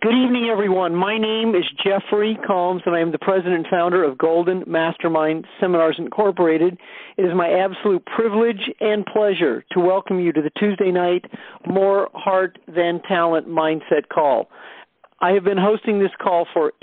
Good evening, everyone. My name is Jeffrey Combs, and I am the president and founder of Golden Mastermind Seminars Incorporated. It is my absolute privilege and pleasure to welcome you to the Tuesday night More Heart Than Talent Mindset Call. I have been hosting this call for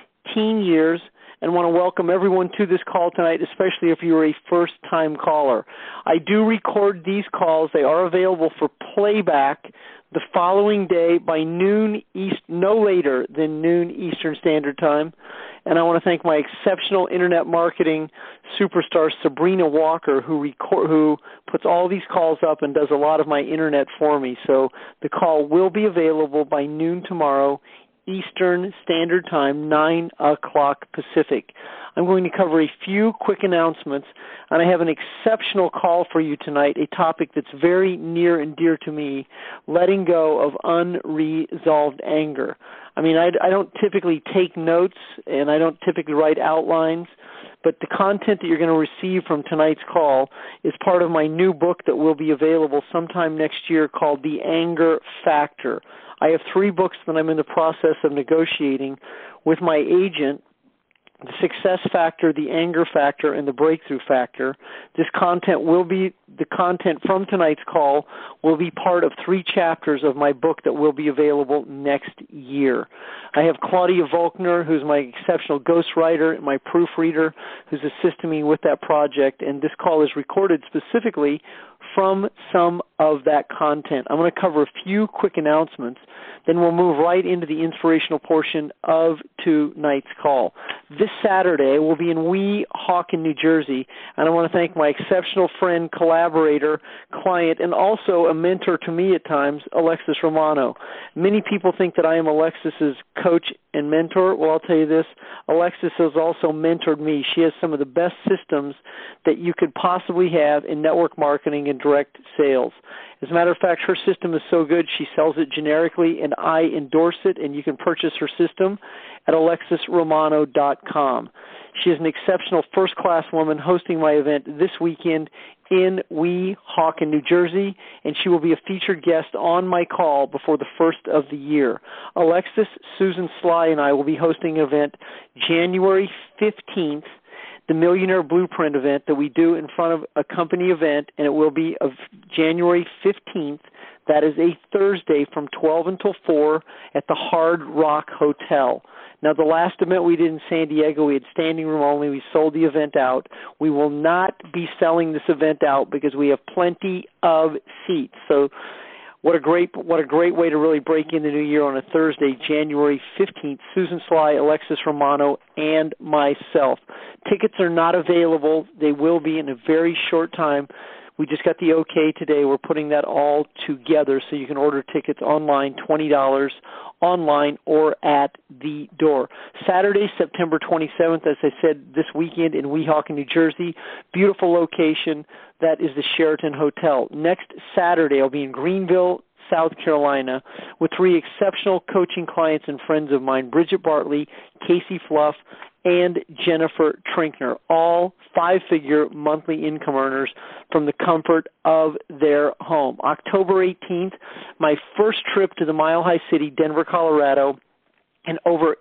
18 years and want to welcome everyone to this call tonight, especially if you're a first-time caller. I do record these calls. They are available for playback the following day by noon East, no later than noon Eastern Standard Time. And I want to thank my exceptional internet marketing superstar, Sabrina Walker, who puts all these calls up and does a lot of my internet for me. So the call will be available by noon tomorrow Eastern Standard Time, 9 o'clock Pacific. I'm going to cover a few quick announcements, and I have an exceptional call for you tonight, a topic that's very near and dear to me, letting go of unresolved anger. I mean, I don't typically take notes, and I don't typically write outlines, but the content that you're going to receive from tonight's call is part of my new book that will be available sometime next year called The Anger Factor. I have 3 books that I'm in the process of negotiating with my agent: The Success Factor, The Anger Factor, and The Breakthrough Factor. This content will be, the content from tonight's call will be part of 3 chapters of my book that will be available next year. I have Claudia Volkner, who's my exceptional ghostwriter, my proofreader, who's assisting me with that project, and this call is recorded specifically from some of that content. I'm going to cover a few quick announcements, then we'll move right into the inspirational portion of tonight's call. This Saturday, we'll be in Weehawken, New Jersey, and I want to thank my exceptional friend, collaborator, client, and also a mentor to me at times, Alexis Romano. Many people think that I am Alexis's coach and mentor. Well, I'll tell you this, Alexis has also mentored me. She has some of the best systems that you could possibly have in network marketing and direct sales. As a matter of fact, her system is so good, she sells it generically, and I endorse it, and you can purchase her system at alexisromano.com. She is an exceptional first-class woman hosting my event this weekend in Weehawken, New Jersey, and she will be a featured guest on my call before the first of the year. Alexis, Susan Sly, and I will be hosting an event January 15th, the Millionaire Blueprint event that we do in front of a company event, and it will be of January 15th. That is a Thursday from 12 until 4 at the Hard Rock Hotel. Now, the last event we did in San Diego, we had standing room only. We sold the event out. We will not be selling this event out because we have plenty of seats. So what a great way to really break in the new year on a Thursday, January 15th. Susan Sly, Alexis Romano, and myself. Tickets are not available. They will be in a very short time. We just got the okay today. We're putting that all together so you can order tickets online, $20 online or at the door. Saturday, September 27th, as I said, this weekend in Weehawken, New Jersey. Beautiful location. That is the Sheraton Hotel. Next Saturday, I'll be in Greenville, South Carolina, with 3 exceptional coaching clients and friends of mine, Bridget Bartley, Casey Fluff, and Jennifer Trinkner, all 5-figure monthly income earners from the comfort of their home. October 18th, my first trip to the Mile High City, Denver, Colorado, in over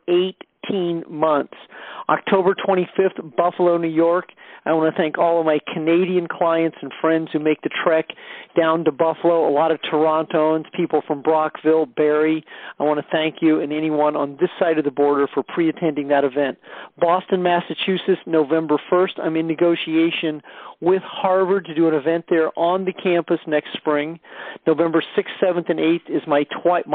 18 months. October 25th, Buffalo, New York. I want to thank all of my Canadian clients and friends who make the trek down to Buffalo, a lot of Torontoans, people from Brockville, Barrie. I want to thank you and anyone on this side of the border for pre-attending that event. Boston, Massachusetts, November 1st. I'm in negotiation with Harvard to do an event there on the campus next spring. November 6th, 7th, and 8th is my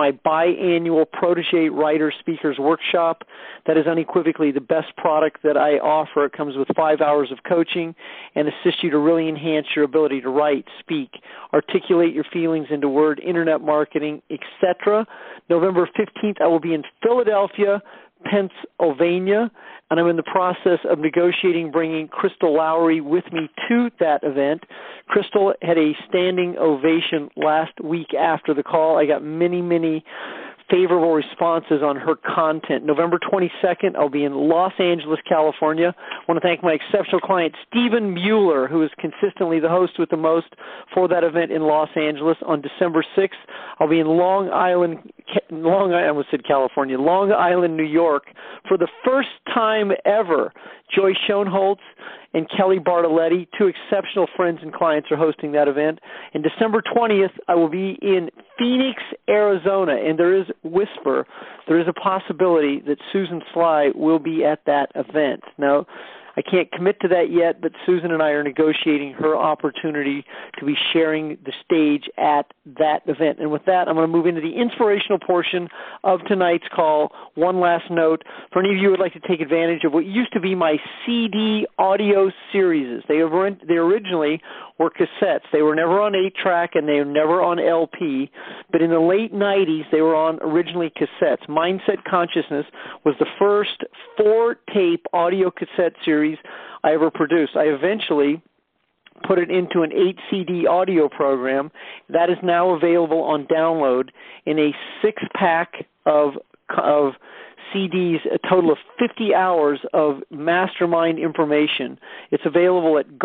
biannual Protégé Writer Speakers Workshop. That is unequivocally the best product that I offer. It comes with 5 hours of coaching and assists you to really enhance your ability to write, speak, articulate your feelings into word, internet marketing, etc. November 15th, I will be in Philadelphia, Pennsylvania, and I'm in the process of negotiating bringing Crystal Lowry with me to that event. Crystal had a standing ovation last week after the call. I got many favorable responses on her content. November 22nd, I'll be in Los Angeles, California. I want to thank my exceptional client, Stephen Mueller, who is consistently the host with the most for that event in Los Angeles. On December 6th, I'll be in Long Island, I almost said California, Long Island, New York, for the first time ever. Joyce Schoenholtz and Kelly Bartoletti, two exceptional friends and clients, are hosting that event. And December 20th, I will be in Phoenix, Arizona, and there is a possibility that Susan Sly will be at that event. Now, I can't commit to that yet, but Susan and I are negotiating her opportunity to be sharing the stage at that event. And with that, I'm going to move into the inspirational portion of tonight's call. One last note, for any of you who would like to take advantage of what used to be my CD audio series. They originally were cassettes. They were never on 8-track and they were never on LP, but in the late 90s, they were on originally cassettes. Mindset Consciousness was the first 4-tape audio cassette series I ever produced. I eventually put it into an 8-CD audio program that is now available on download in a 6-pack of CDs, a total of 50 hours of mastermind information. It's available at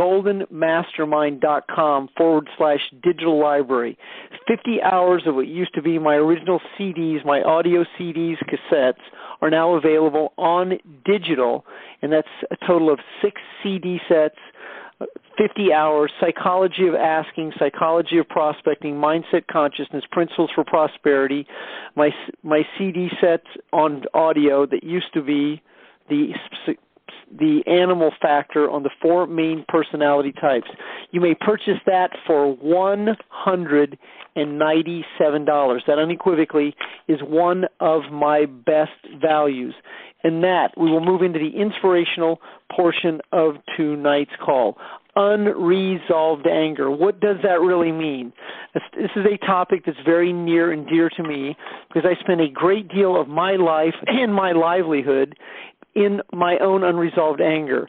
goldenmastermind.com/digital library. 50 hours of what used to be my original CDs, my audio CDs, cassettes, are now available on digital, and that's a total of 6 CD sets, 50 hours, Psychology of Asking, Psychology of Prospecting, Mindset Consciousness, Principles for Prosperity, my CD sets on audio that used to be the animal factor on the 4 main personality types. You may purchase that for $197. That unequivocally is one of my best values. And that, we will move into the inspirational portion of tonight's call. Unresolved anger. What does that really mean? This is a topic that's very near and dear to me because I spend a great deal of my life and my livelihood in my own unresolved anger.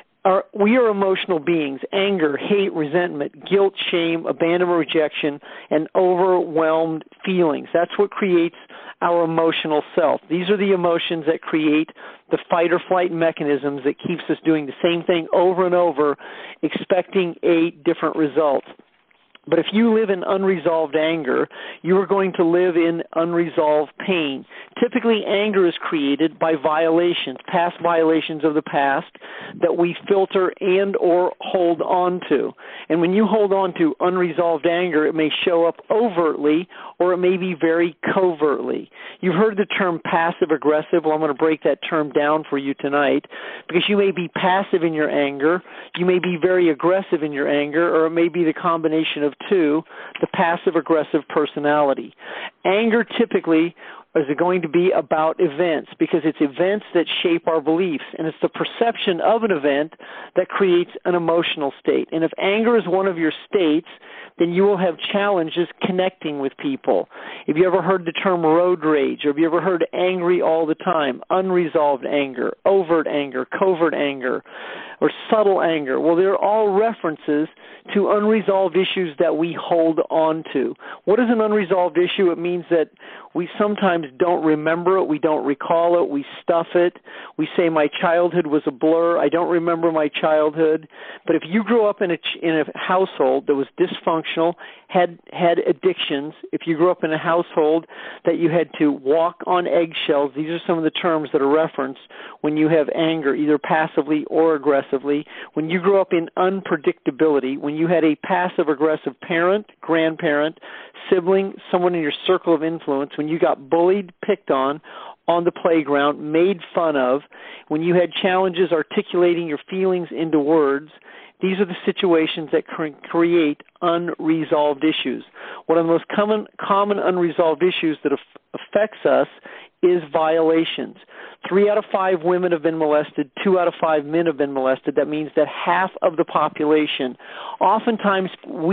We are emotional beings. Anger, hate, resentment, guilt, shame, abandonment, rejection, and overwhelmed feelings. That's what creates our emotional self. These are the emotions that create the fight or flight mechanisms that keeps us doing the same thing over and over, expecting a different result. But if you live in unresolved anger, you are going to live in unresolved pain. Typically, anger is created by violations, past violations of the past that we filter and or hold on to. And when you hold on to unresolved anger, it may show up overtly or it may be very covertly. You've heard the term passive-aggressive. Well, I'm going to break that term down for you tonight because you may be passive in your anger, you may be very aggressive in your anger, or it may be the combination of two, the passive-aggressive personality. Anger typically is going to be about events because it's events that shape our beliefs, and it's the perception of an event that creates an emotional state. And if anger is one of your states, then you will have challenges connecting with people. Have you ever heard the term road rage, or have you ever heard angry all the time, unresolved anger, overt anger, covert anger, or subtle anger? Well, they're all references to unresolved issues that we hold on to. What is an unresolved issue? It means that we sometimes don't remember it, we don't recall it, we stuff it. We say my childhood was a blur, I don't remember my childhood. But if you grew up in a household that was dysfunctional, had addictions, if you grew up in a household that you had to walk on eggshells, these are some of the terms that are referenced when you have anger, either passively or aggressively. When you grew up in unpredictability, when you had a passive-aggressive parent, grandparent, sibling, someone in your circle of influence, when you got bullied, picked on the playground, made fun of, when you had challenges articulating your feelings into words, these are the situations that create unresolved issues. One of the most common unresolved issues that affects us is violations. 3 out of 5 women have been molested, 2 out of 5 men have been molested. That means that half of the population. Oftentimes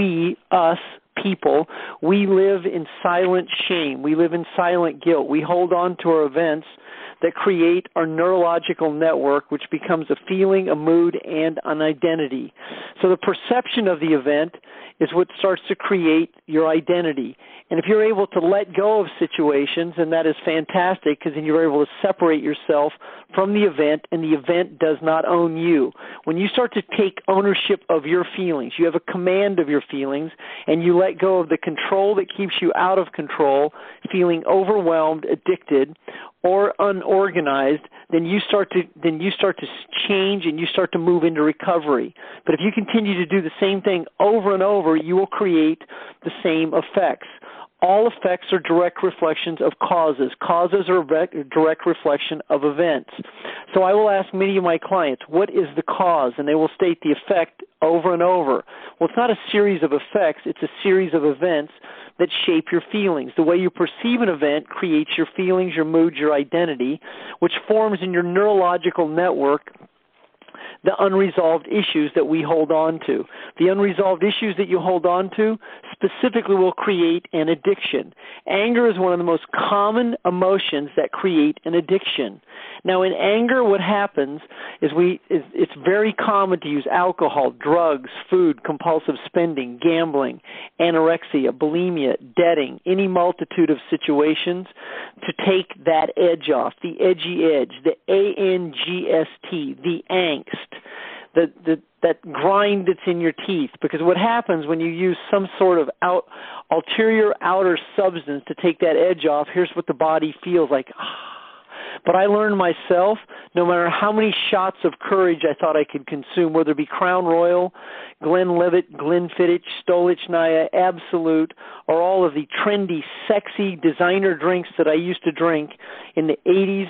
people, we live in silent shame. We live in silent guilt. We hold on to our events that create our neurological network, which becomes a feeling, a mood, and an identity. So the perception of the event is what starts to create your identity. And if you're able to let go of situations, and that is fantastic, because then you're able to separate yourself from the event, and the event does not own you. When you start to take ownership of your feelings, you have a command of your feelings, and you let go of the control that keeps you out of control, feeling overwhelmed, addicted, or unorganized, then you start to change and you start to move into recovery. But if you continue to do the same thing over and over, you will create the same effects. All effects are direct reflections of causes. Causes are a direct reflection of events. So I will ask many of my clients, what is the cause? And they will state the effect over and over. Well, it's not a series of effects. It's a series of events that shape your feelings. The way you perceive an event creates your feelings, your mood, your identity, which forms in your neurological network the unresolved issues that we hold on to. The unresolved issues that you hold on to specifically will create an addiction. Anger is one of the most common emotions that create an addiction. Now, in anger, what happens is it's very common to use alcohol, drugs, food, compulsive spending, gambling, anorexia, bulimia, debting, any multitude of situations to take that edge off, the edgy edge, the angst, the angst, that grind that's in your teeth. Because what happens when you use some sort of ulterior outer substance to take that edge off, here's what the body feels like. But I learned myself, no matter how many shots of courage I thought I could consume, whether it be Crown Royal, Glenlivet, Glenfiddich, Stolichnaya, Absolute, or all of the trendy, sexy designer drinks that I used to drink in the 80s,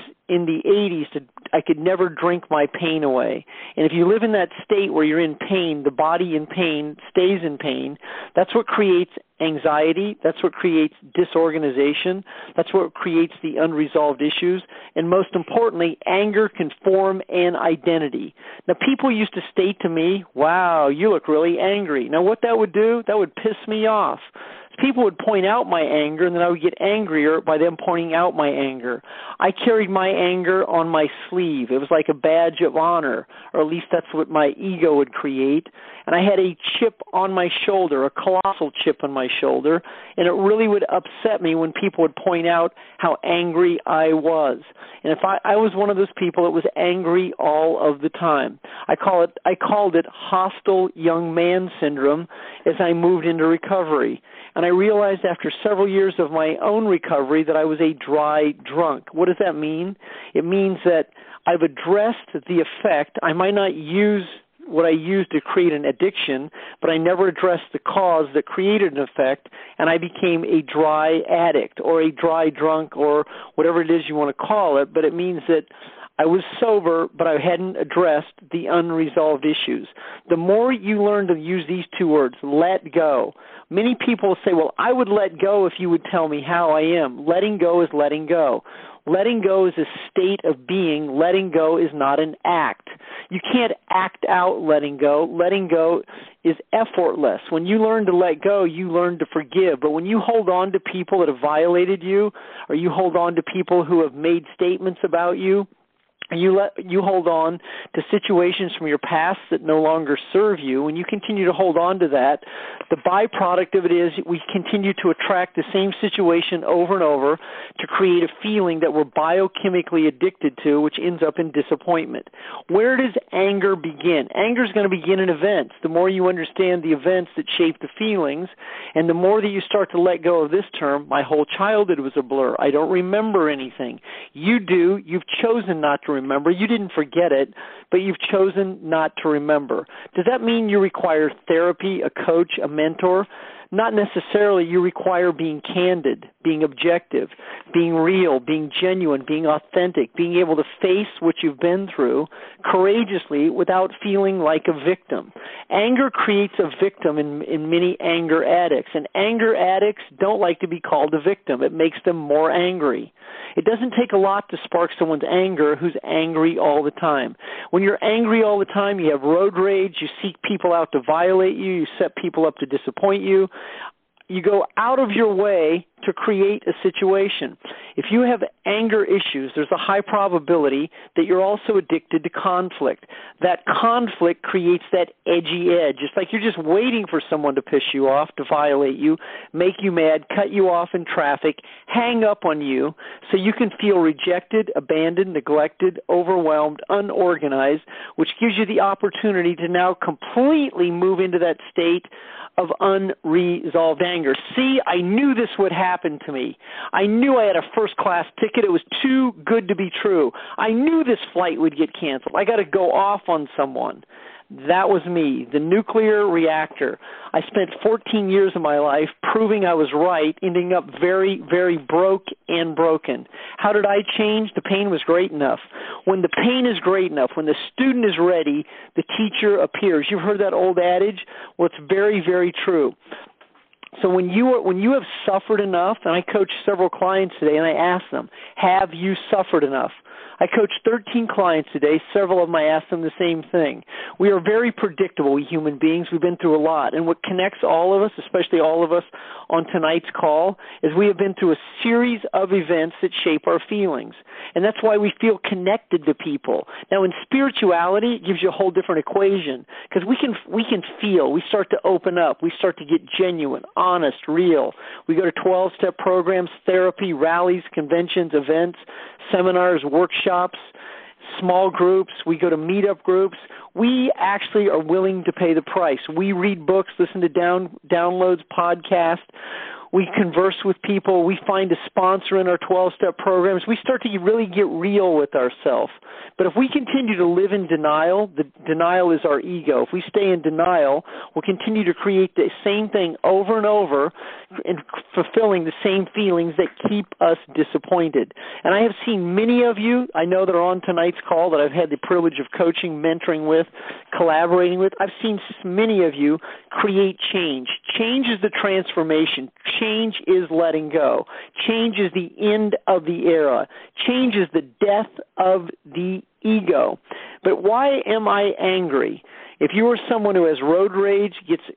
I could never drink my pain away. And if you live in that state where you're in pain, the body in pain stays in pain, that's what creates anxiety, that's what creates disorganization, that's what creates the unresolved issues, and most importantly, anger can form an identity. Now, people used to state to me, wow, you look really angry. Now, what that would do, that would piss me off. People would point out my anger, and then I would get angrier by them pointing out my anger. I carried my anger on my sleeve. It was like a badge of honor, or at least that's what my ego would create. And I had a chip on my shoulder, a colossal chip on my shoulder, and it really would upset me when people would point out how angry I was. And if I was one of those people that was angry all of the time. I called it hostile young man syndrome as I moved into recovery. And I realized after several years of my own recovery that I was a dry drunk. What does that mean? It means that I've addressed the effect. I might not use what I used to create an addiction, but I never addressed the cause that created an effect, and I became a dry addict or a dry drunk or whatever it is you want to call it, but it means that I was sober, but I hadn't addressed the unresolved issues. The more you learn to use these two words, let go. Many people say, well, I would let go if you would tell me how I am. Letting go is letting go. Letting go is a state of being. Letting go is not an act. You can't act out letting go. Letting go is effortless. When you learn to let go, you learn to forgive. But when you hold on to people that have violated you, or you hold on to people who have made statements about you, you hold on to situations from your past that no longer serve you, and you continue to hold on to that, the byproduct of it is we continue to attract the same situation over and over to create a feeling that we're biochemically addicted to, which ends up in disappointment. Where does anger begin? Anger is going to begin in events. The more you understand the events that shape the feelings, and the more that you start to let go of this term, my whole childhood was a blur. I don't remember anything. You do. You've chosen not to remember. You didn't forget it, but you've chosen not to remember. Does that mean you require therapy, a coach, a mentor? Not necessarily. You require being candid, being objective, being real, being genuine, being authentic, being able to face what you've been through courageously without feeling like a victim. Anger creates a victim in many anger addicts, and anger addicts don't like to be called a victim. It makes them more angry. It doesn't take a lot to spark someone's anger who's angry all the time. When you're angry all the time, you have road rage, you seek people out to violate you, you set people up to disappoint you. you go out of your way to create a situation. If you have anger issues, there's a high probability that you're also addicted to conflict. That conflict creates that edgy edge. It's like you're just waiting for someone to piss you off, to violate you, make you mad, cut you off in traffic, hang up on you, so you can feel rejected, abandoned, neglected, overwhelmed, unorganized, which gives you the opportunity to now completely move into that state of unresolved anger. See, I knew this would happen to me. I knew I had a first-class ticket. It was too good to be true. I knew this flight would get canceled. I got to go off on someone. That was me, the nuclear reactor. I spent 14 years of my life proving I was right, ending up very, very broke and broken. How did I change? The pain was great enough. When the pain is great enough, when the student is ready, the teacher appears. You've heard that old adage? Well, it's very, very true. So when you have suffered enough, and I coach several clients today, and I ask them, have you suffered enough? I coach 13 clients today. Several of them, I ask them the same thing. We are very predictable, we human beings. We've been through a lot. And what connects all of us, especially all of us on tonight's call, is we have been through a series of events that shape our feelings. And that's why we feel connected to people. Now, in spirituality, it gives you a whole different equation, because we can feel. We start to open up. We start to get genuine, honest, real. We go to 12-step programs, therapy, rallies, conventions, events, seminars, workshops, small groups. We go to meetup groups. We actually are willing to pay the price. We read books, listen to downloads, podcasts. We converse with people. We find a sponsor in our 12-step programs. We start to really get real with ourselves. But if we continue to live in denial, the denial is our ego. If we stay in denial, we'll continue to create the same thing over and over and fulfilling the same feelings that keep us disappointed. And I have seen many of you, I know that are on tonight's call, that I've had the privilege of coaching, mentoring with, collaborating with. I've seen many of you create change. Change is the transformation. Change is letting go. Change is the end of the era. Change is the death of the ego. But why am I angry? If you are someone who has road rage,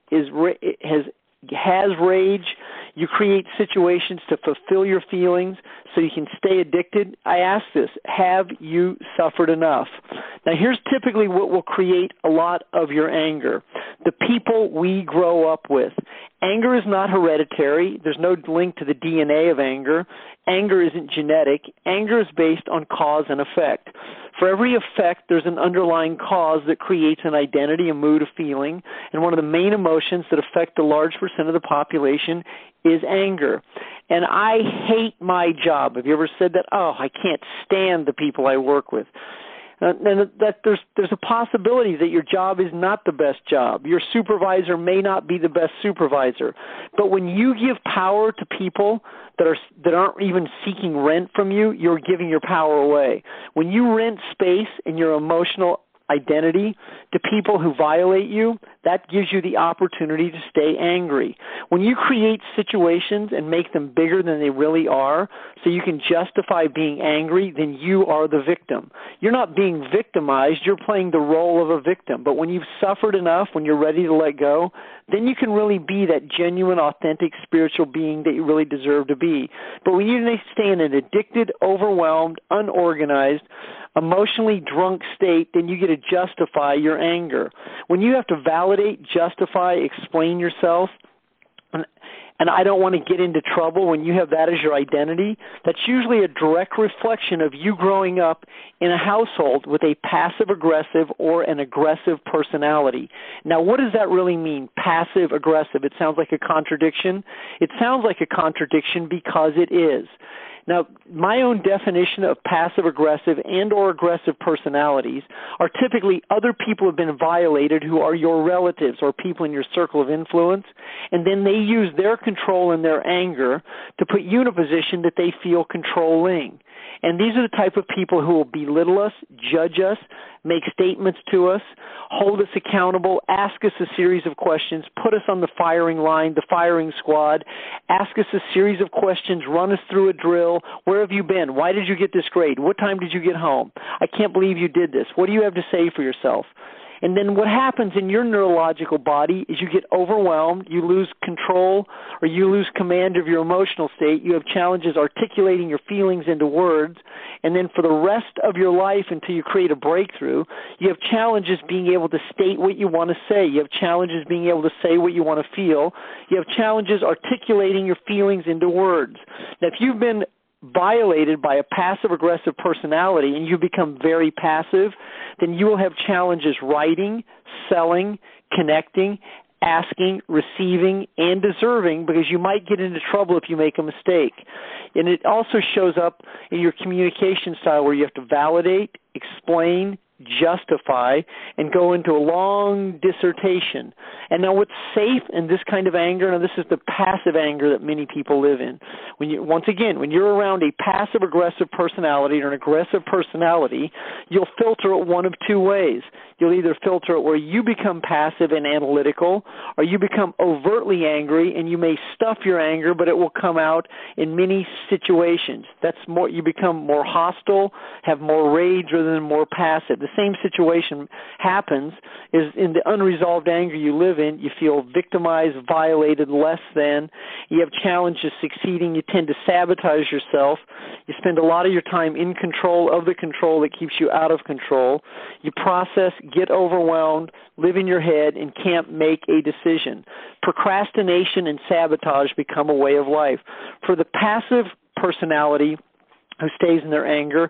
has rage, you create situations to fulfill your feelings so you can stay addicted. I ask this, have you suffered enough? Now, here's typically what will create a lot of your anger. The people we grow up with. Anger is not hereditary. There's no link to the DNA of anger. Anger isn't genetic. Anger is based on cause and effect. For every effect, there's an underlying cause that creates an identity, a mood, a feeling. And one of the main emotions that affect a large percent of the population is anger. And I hate my job. Have you ever said that? Oh, I can't stand the people I work with. And that there's a possibility that your job is not the best job. Your supervisor may not be the best supervisor. But when you give power to people that aren't even seeking rent from you, you're giving your power away. When you rent space in your emotional identity to people who violate you, that gives you the opportunity to stay angry. When you create situations and make them bigger than they really are so you can justify being angry, then you are the victim. You're not being victimized, you're playing the role of a victim. But when you've suffered enough, when you're ready to let go, then you can really be that genuine, authentic, spiritual being that you really deserve to be. But when you stay in an addicted, overwhelmed, unorganized, emotionally drunk state, then you get to justify your anger. When you have to validate, justify, explain yourself, and I don't want to get into trouble, when you have that as your identity, that's usually a direct reflection of you growing up in a household with a passive-aggressive or an aggressive personality. Now, what does that really mean, passive-aggressive? It sounds like a contradiction. It sounds like a contradiction because it is. Now, my own definition of passive-aggressive and or aggressive personalities are typically other people who have been violated who are your relatives or people in your circle of influence, and then they use their control and their anger to put you in a position that they feel controlling. And these are the type of people who will belittle us, judge us, make statements to us, hold us accountable, ask us a series of questions, put us on the firing line, the firing squad, ask us a series of questions, run us through a drill. Where have you been? Why did you get this grade? What time did you get home? I can't believe you did this. What do you have to say for yourself? And then what happens in your neurological body is you get overwhelmed, you lose control, or you lose command of your emotional state. You have challenges articulating your feelings into words. And then for the rest of your life until you create a breakthrough, you have challenges being able to state what you want to say. You have challenges being able to say what you want to feel. You have challenges articulating your feelings into words. Now, if you've been violated by a passive-aggressive personality and you become very passive, then you will have challenges writing, selling, connecting, asking, receiving, and deserving, because you might get into trouble if you make a mistake. And it also shows up in your communication style where you have to validate, explain, justify, and go into a long dissertation. And now what's safe in this kind of anger, now this is the passive anger that many people live in. Once again, when you're around a passive-aggressive personality or an aggressive personality, you'll filter it one of two ways. You'll either filter it where you become passive and analytical, or you become overtly angry, and you may stuff your anger, but it will come out in many situations. That's more, you become more hostile, have more rage rather than more passive. The same situation happens is in the unresolved anger you live in. You feel victimized, violated, less than. You have challenges succeeding. You tend to sabotage yourself. You spend a lot of your time in control of the control that keeps you out of control. You process, get overwhelmed, live in your head, and can't make a decision. Procrastination and sabotage become a way of life. For the passive personality who stays in their anger,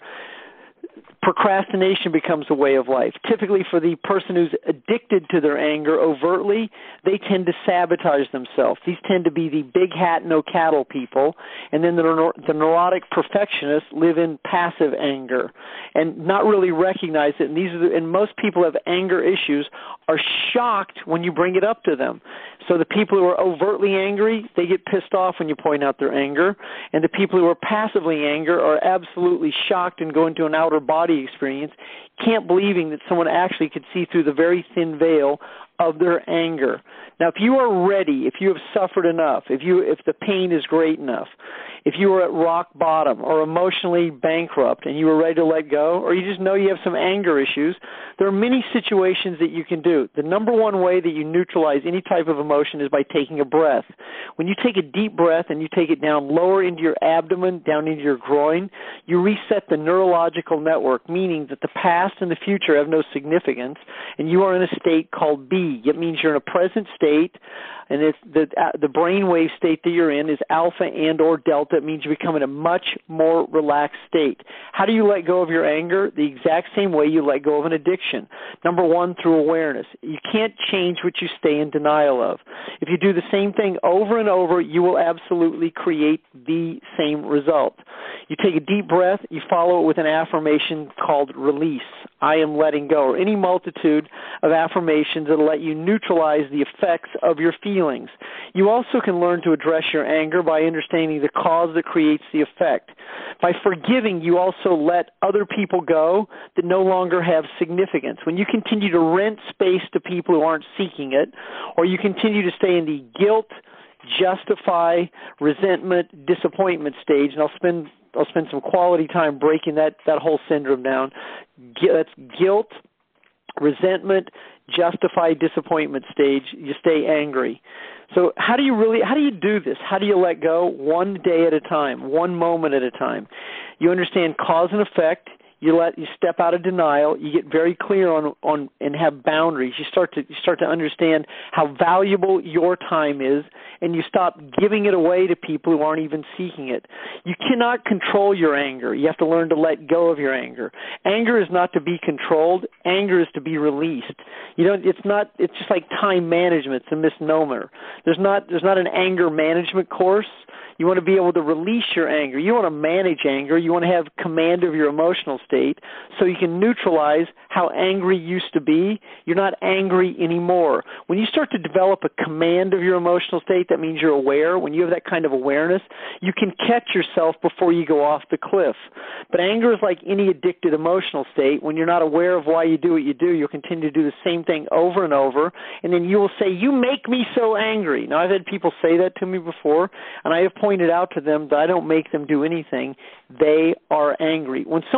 procrastination becomes a way of life. Typically for the person who's addicted to their anger overtly, they tend to sabotage themselves. These tend to be the big hat, no cattle people. And then the neurotic perfectionists live in passive anger and not really recognize it. And most people who have anger issues are shocked when you bring it up to them. So the people who are overtly angry, they get pissed off when you point out their anger. And the people who are passively angry are absolutely shocked and go into an outer body experience, can't believing that someone actually could see through the very thin veil of their anger. Now, if you are ready, if you have suffered enough, if the pain is great enough, if you are at rock bottom or emotionally bankrupt and you are ready to let go, or you just know you have some anger issues, there are many situations that you can do. The number one way that you neutralize any type of emotion is by taking a breath. When you take a deep breath and you take it down lower into your abdomen, down into your groin, you reset the neurological network, meaning that the past and the future have no significance, and you are in a state called B. It means you're in a present state, and it's the brainwave state that you're in is alpha and or delta. It means you become in a much more relaxed state. How do you let go of your anger? The exact same way you let go of an addiction. Number one, through awareness. You can't change what you stay in denial of. If you do the same thing over and over, you will absolutely create the same result. You take a deep breath, you follow it with an affirmation called release. I am letting go, or any multitude of affirmations that will let you neutralize the effects of your feelings. You also can learn to address your anger by understanding the cause that creates the effect. By forgiving, you also let other people go that no longer have significance. When you continue to rent space to people who aren't seeking it, or you continue to stay in the guilt, justify, resentment, disappointment stage, and I'll spend some quality time breaking that whole syndrome down. That's guilt, resentment, justify, disappointment stage. You stay angry. So how do you do this? How do you let go? One day at a time, one moment at a time. You understand cause and effect. You step out of denial. You get very clear on and have boundaries. You start to understand how valuable your time is, and you stop giving it away to people who aren't even seeking it. You cannot control your anger. You have to learn to let go of your anger. Anger is not to be controlled. Anger is to be released. It's just like time management. It's a misnomer. There's not an anger management course. You want to be able to release your anger. You want to manage anger. You want to have command of your emotional state so you can neutralize how angry you used to be. You're not angry anymore. When you start to develop a command of your emotional state, that means you're aware. When you have that kind of awareness, you can catch yourself before you go off the cliff. But anger is like any addicted emotional state. When you're not aware of why you do what you do, you'll continue to do the same thing over and over, and then you will say, "You make me so angry." Now, I've had people say that to me before, and I have pointed out to them that I don't make them do anything. They are angry. When someone tells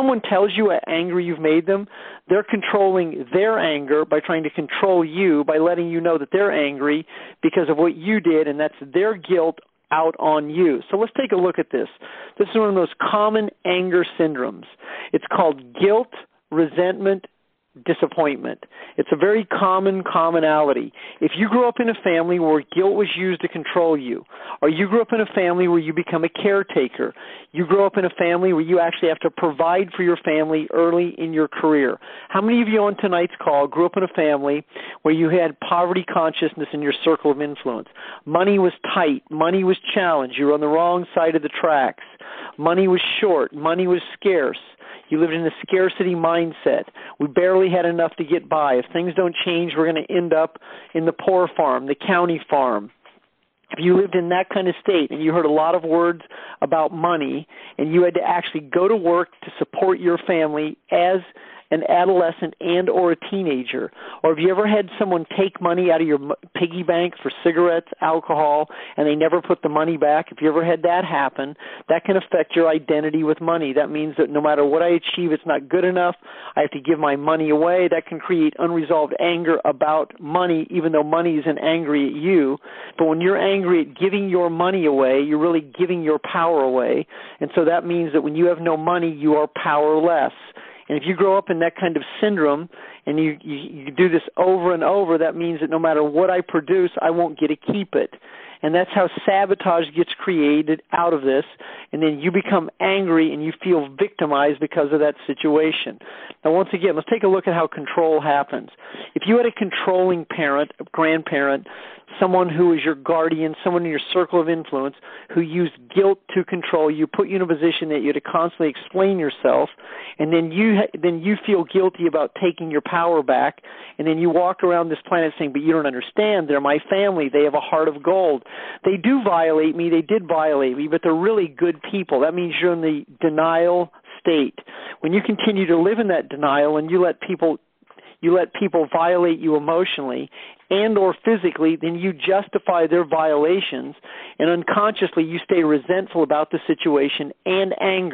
tells you how angry you've made them, they're controlling their anger by trying to control you by letting you know that they're angry because of what you did, and that's their guilt out on you. So let's take a look at this. This is one of those common anger syndromes. It's called guilt, resentment, disappointment. It's a very common commonality. If you grew up in a family where guilt was used to control you, or you grew up in a family where you become a caretaker, you grew up in a family where you actually have to provide for your family early in your career. How many of you on tonight's call grew up in a family where you had poverty consciousness in your circle of influence? Money was tight. Money was challenged. You were on the wrong side of the tracks. Money was short. Money was scarce. You lived in a scarcity mindset. We barely had enough to get by. If things don't change, we're going to end up in the poor farm, the county farm. If you lived in that kind of state and you heard a lot of words about money and you had to actually go to work to support your family as an adolescent and or a teenager, or have you ever had someone take money out of your piggy bank for cigarettes, alcohol, and they never put the money back? If you ever had that happen, that can affect your identity with money. That means that no matter what I achieve, it's not good enough. I have to give my money away. That can create unresolved anger about money, even though money isn't angry at you. But when you're angry at giving your money away, you're really giving your power away. And so that means that when you have no money, you are powerless. And if you grow up in that kind of syndrome and you do this over and over, that means that no matter what I produce, I won't get to keep it. And that's how sabotage gets created out of this. And then you become angry and you feel victimized because of that situation. Now, once again, let's take a look at how control happens. If you had a controlling parent, a grandparent, someone who is your guardian, someone in your circle of influence who used guilt to control you, put you in a position that you had to constantly explain yourself, and then you feel guilty about taking your power back, and then you walk around this planet saying, but you don't understand, they're my family, they have a heart of gold. They do violate me, they did violate me, but they're really good people. That means you're in the denial state. When you continue to live in that denial and you let people violate you emotionally and or physically, then you justify their violations, and unconsciously you stay resentful about the situation and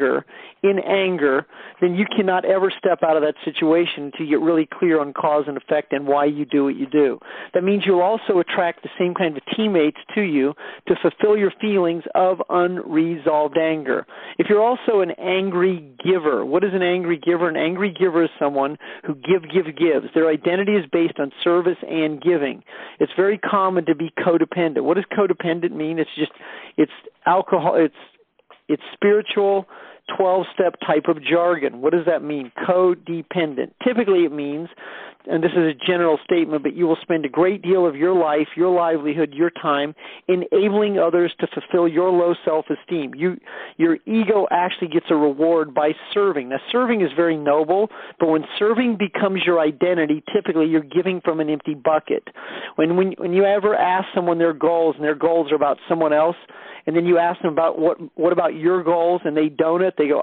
in anger, then you cannot ever step out of that situation until you get really clear on cause and effect and why you do what you do. That means you'll also attract the same kind of teammates to you to fulfill your feelings of unresolved anger. If you're also an angry giver, what is an angry giver? An angry giver is someone who gives. Their identity is based on service and giving. It's very common to be codependent. What does codependent mean? It's alcohol. It's spiritual 12-step type of jargon. What does that mean? Codependent. Typically it means, and this is a general statement, but you will spend a great deal of your life, your livelihood, your time enabling others to fulfill your low self-esteem. Your ego actually gets a reward by serving. Now, serving is very noble, but when serving becomes your identity, typically you're giving from an empty bucket. When you ever ask someone their goals, and their goals are about someone else, and then you ask them about what about your goals, and they don't it, they go,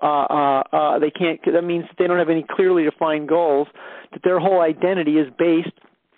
they can't. That means that they don't have any clearly defined goals, that their whole identity is based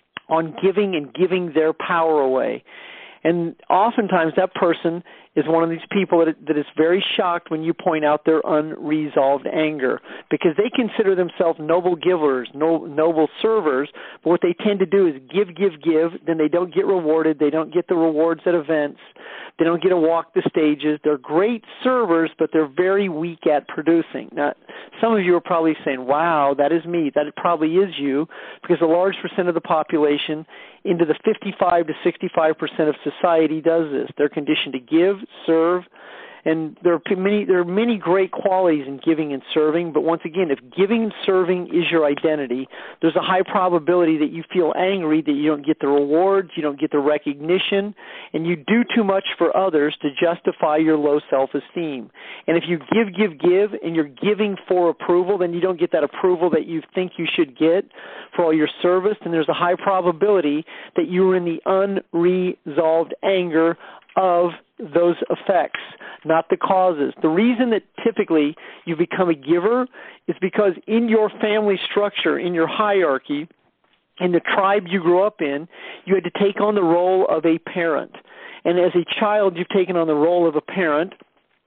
on giving and giving their power away. And oftentimes that person is one of these people that is very shocked when you point out their unresolved anger, because they consider themselves noble givers, noble servers, but what they tend to do is give, then they don't get rewarded, they don't get the rewards at events, they don't get to walk the stages. They're great servers, but they're very weak at producing. Now, some of you are probably saying, wow, that is me. That probably is you, because a large percent of the population, into the 55 to 65% of society, does this. They're conditioned to give, serve, and there are many great qualities in giving and serving, but once again, if giving and serving is your identity, there's a high probability that you feel angry that you don't get the rewards, you don't get the recognition, and you do too much for others to justify your low self-esteem. And if you give, and you're giving for approval, then you don't get that approval that you think you should get for all your service, and there's a high probability that you are in the unresolved anger of those effects, not the causes. The reason that typically you become a giver is because in your family structure, in your hierarchy, in the tribe you grew up in, you had to take on the role of a parent. And as a child, you've taken on the role of a parent,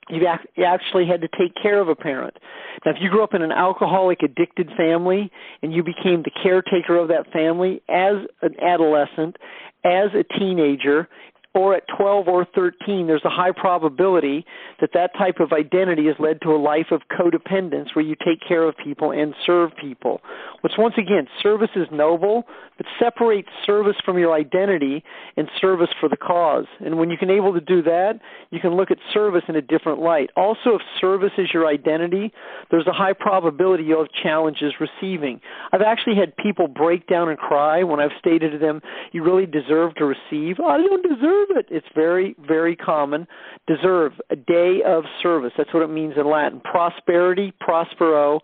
You actually had to take care of a parent. Now, if you grew up in an alcoholic, addicted family and you became the caretaker of that family as an adolescent, as a teenager, or at 12 or 13, there's a high probability that that type of identity has led to a life of codependence where you take care of people and serve people. Which, once again, service is noble, but separates service from your identity and service for the cause. And when you can able to do that, you can look at service in a different light. Also, if service is your identity, there's a high probability you'll have challenges receiving. I've actually had people break down and cry when I've stated to them, you really deserve to receive. I don't deserve it. It's very, very common. Deserve, a day of service. That's what it means in Latin. Prosperity, prospero,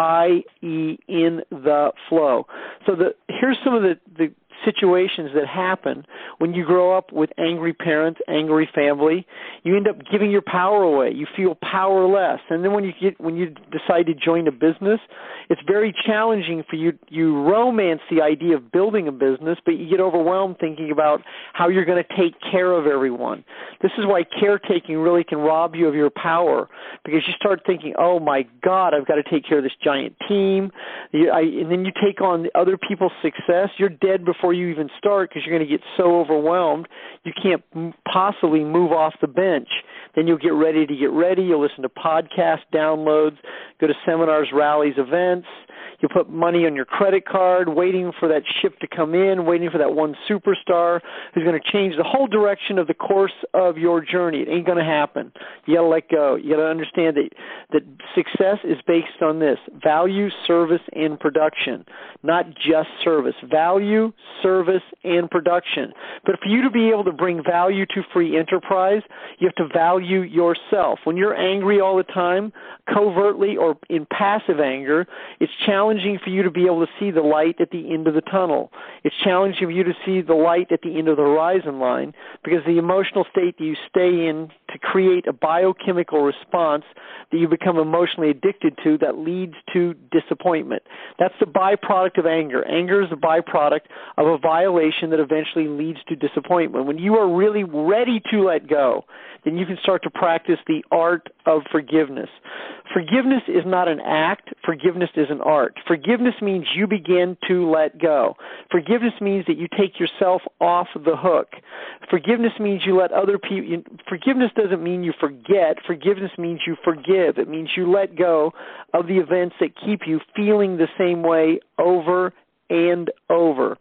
i.e. in the flow. So here's some of the situations that happen when you grow up with angry parents, angry family. You end up giving your power away. You feel powerless. And then when you decide to join a business, it's very challenging for you. You romance the idea of building a business, but you get overwhelmed thinking about how you're going to take care of everyone. This is why caretaking really can rob you of your power, because you start thinking, oh my God, I've got to take care of this giant team. And then you take on other people's success. You're dead before you even start because you're going to get so overwhelmed you can't possibly move off the bench. Then you'll get ready. You'll listen to podcast downloads, go to seminars, rallies, events. You'll put money on your credit card, waiting for that ship to come in, waiting for that one superstar who's going to change the whole direction of the course of your journey. It ain't going to happen. You got to let go. You got to understand that success is based on this: value, service, and production, not just service. Value, service, and production. But for you to be able to bring value to free enterprise, you have to value yourself. When you're angry all the time, covertly or in passive anger, it's challenging for you to be able to see the light at the end of the tunnel. It's challenging for you to see the light at the end of the horizon line, because the emotional state that you stay in to create a biochemical response that you become emotionally addicted to that leads to disappointment. That's the byproduct of anger. Anger is the byproduct of a violation that eventually leads to disappointment. When you are really ready to let go, then you can start to practice the art of forgiveness. Forgiveness is not an act. Forgiveness is an art. Forgiveness means you begin to let go. Forgiveness means that you take yourself off the hook. Forgiveness means you let other people. Forgiveness doesn't mean you forget. Forgiveness means you forgive. It means you let go of the events that keep you feeling the same way over and over.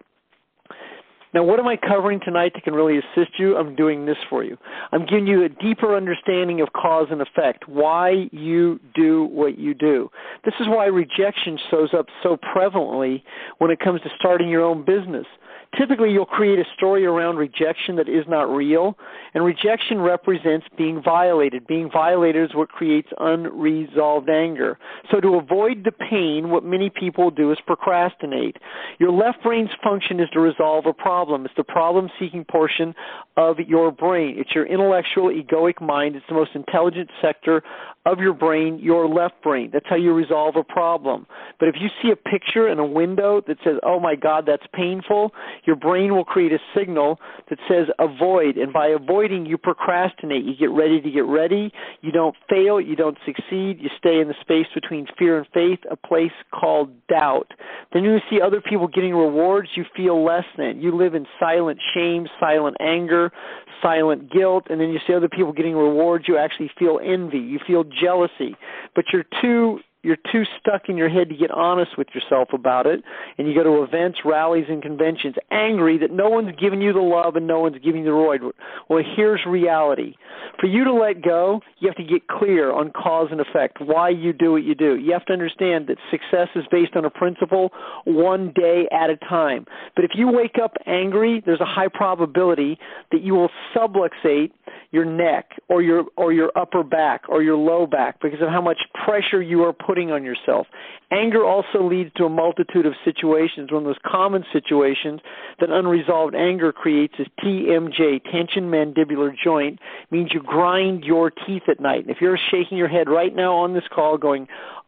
Now, what am I covering tonight that can really assist you? I'm doing this for you. I'm giving you a deeper understanding of cause and effect, why you do what you do. This is why rejection shows up so prevalently when it comes to starting your own business. Typically, you'll create a story around rejection that is not real, and rejection represents being violated. Being violated is what creates unresolved anger. So to avoid the pain, what many people do is procrastinate. Your left brain's function is to resolve a problem. It's the problem-seeking portion of your brain. It's your intellectual, egoic mind. It's the most intelligent sector of your brain, your left brain. That's how you resolve a problem. But if you see a picture in a window that says, oh my God, that's painful, your brain will create a signal that says avoid. And by avoiding, you procrastinate. You get ready to get ready. You don't fail. You don't succeed. You stay in the space between fear and faith, a place called doubt. Then you see other people getting rewards. You feel less than. You live in silent shame, silent anger, silent guilt, and then you see other people getting rewards. You actually feel envy. You feel jealousy. But you're too stuck in your head to get honest with yourself about it, and you go to events, rallies, and conventions angry that no one's giving you the love and no one's giving you the reward. Well, here's reality. For you to let go, you have to get clear on cause and effect, why you do what you do. You have to understand that success is based on a principle, one day at a time. But if you wake up angry, there's a high probability that you will subluxate your neck or your upper back or your low back because of how much pressure you are putting on yourself. Anger also leads to a multitude of situations. One of those common situations that unresolved anger creates is TMJ, tension mandibular joint, means you grind your teeth at night. And if you're shaking your head right now on this call going,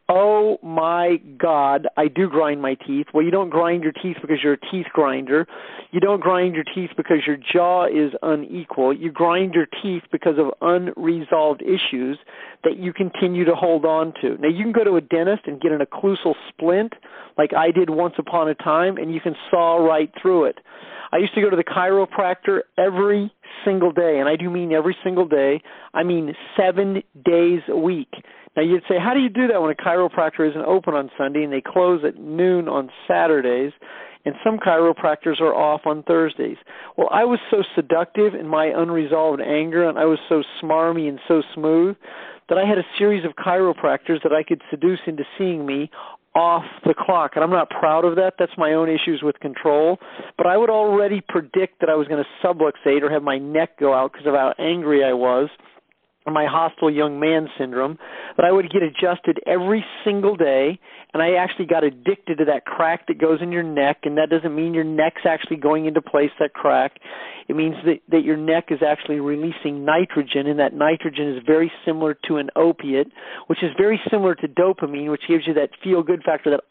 Oh, my God, I do grind my teeth. Well, you don't grind your teeth because you're a teeth grinder. You don't grind your teeth because your jaw is unequal. You grind your teeth because of unresolved issues that you continue to hold on to. Now, you can go to a dentist and get an occlusal splint like I did once upon a time, and you can saw right through it. I used to go to the chiropractor every single day, and I do mean every single day. I mean 7 days a week. Now, you'd say, how do you do that when a chiropractor isn't open on Sunday and they close at noon on Saturdays, and some chiropractors are off on Thursdays? Well, I was so seductive in my unresolved anger, and I was so smarmy and so smooth that I had a series of chiropractors that I could seduce into seeing me off the clock. And I'm not proud of that. That's my own issues with control. But I would already predict that I was going to subluxate or have my neck go out because of how angry I was, or my hostile young man syndrome, that I would get adjusted every single day, and I actually got addicted to that crack that goes in your neck, and that doesn't mean your neck's actually going into place, that crack. It means that your neck is actually releasing nitrogen, and that nitrogen is very similar to an opiate, which is very similar to dopamine, which gives you that feel-good factor that,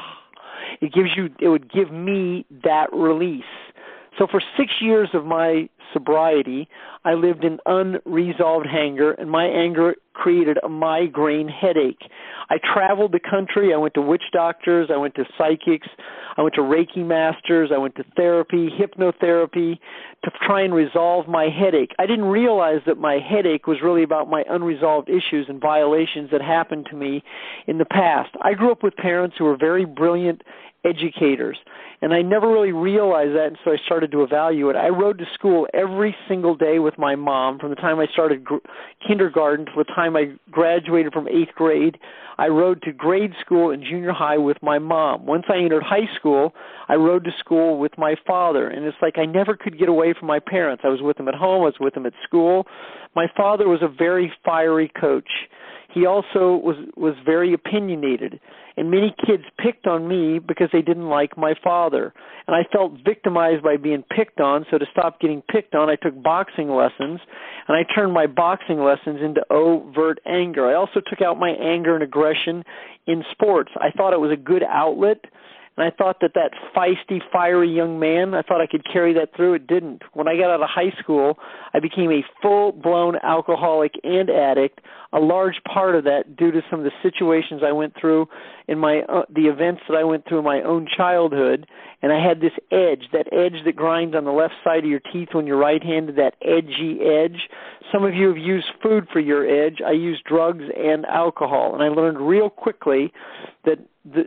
it would give me that release. So for 6 years of my sobriety, I lived in unresolved anger, and my anger created a migraine headache. I traveled the country. I went to witch doctors. I went to psychics. I went to Reiki masters. I went to therapy, hypnotherapy, to try and resolve my headache. I didn't realize that my headache was really about my unresolved issues and violations that happened to me in the past. I grew up with parents who were very brilliant educators, and I never really realized that, and so I started to evaluate. I rode to school every single day with my mom from the time I started kindergarten to the time I graduated from 8th grade. I rode to grade school and junior high with my mom. Once I entered high school, I rode to school with my father, and it's like I never could get away from my parents. I was with them at home. I was with them at school. My father was a very fiery coach. He also was very opinionated, and many kids picked on me because they didn't like my father. And I felt victimized by being picked on, so to stop getting picked on, I took boxing lessons, and I turned my boxing lessons into overt anger. I also took out my anger and aggression in sports. I thought it was a good outlet, and I thought that feisty, fiery young man, I thought I could carry that through. It didn't. When I got out of high school, I became a full-blown alcoholic and addict, a large part of that due to some of the situations I went through in the events that I went through in my own childhood, and I had this edge that grinds on the left side of your teeth when you're right-handed, that edgy edge. Some of you have used food for your edge. I used drugs and alcohol, and I learned real quickly that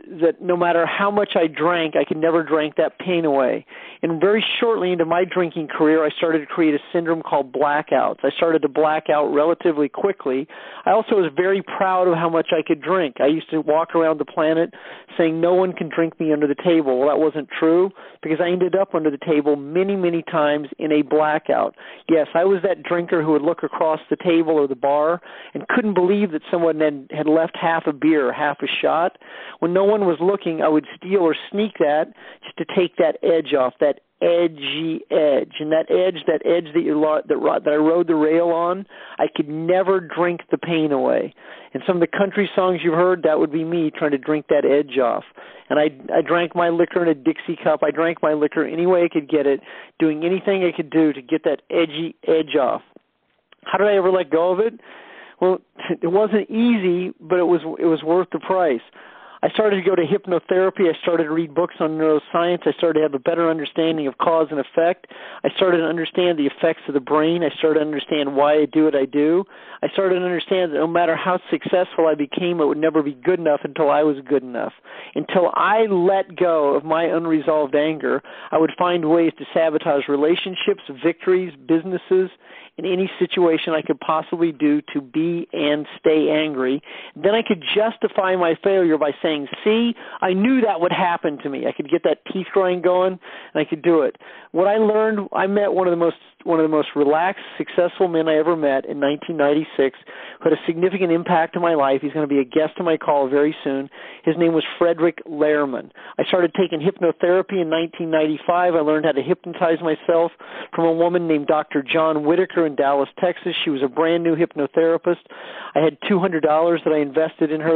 no matter how much I drank, I could never drink that pain away. And very shortly into my drinking career, I started to create a syndrome called blackouts. I started to black out relatively quickly. I also was very proud of how much I could drink. I used to walk around the planet saying no one can drink me under the table. Well, that wasn't true because I ended up under the table many, many times in a blackout. Yes, I was that drinker who would look across the table or the bar and couldn't believe that someone had left half a beer or half a shot. When no one was looking, I would steal or sneak that just to take that edge off, that edgy edge. And that edge that I rode the rail on, I could never drink the pain away. And some of the country songs you've heard, that would be me trying to drink that edge off. And I drank my liquor in a Dixie cup. I drank my liquor any way I could get it, doing anything I could do to get that edgy edge off. How did I ever let go of it? Well, it wasn't easy, but it was worth the price. I started to go to hypnotherapy. I started to read books on neuroscience. I started to have a better understanding of cause and effect. I started to understand the effects of the brain. I started to understand why I do what I do. I started to understand that no matter how successful I became, it would never be good enough until I was good enough. Until I let go of my unresolved anger, I would find ways to sabotage relationships, victories, businesses, in any situation I could possibly do to be and stay angry. Then I could justify my failure by saying, see, I knew that would happen to me. I could get that teeth grind going, and I could do it. What I learned, I met one of the most relaxed, successful men I ever met in 1996 who had a significant impact on my life. He's going to be a guest on my call very soon. His name was Frederick Lehrman. I started taking hypnotherapy in 1995. I learned how to hypnotize myself from a woman named Dr. John Whitaker in Dallas, Texas. She was a brand new hypnotherapist. I had $200 that I invested in her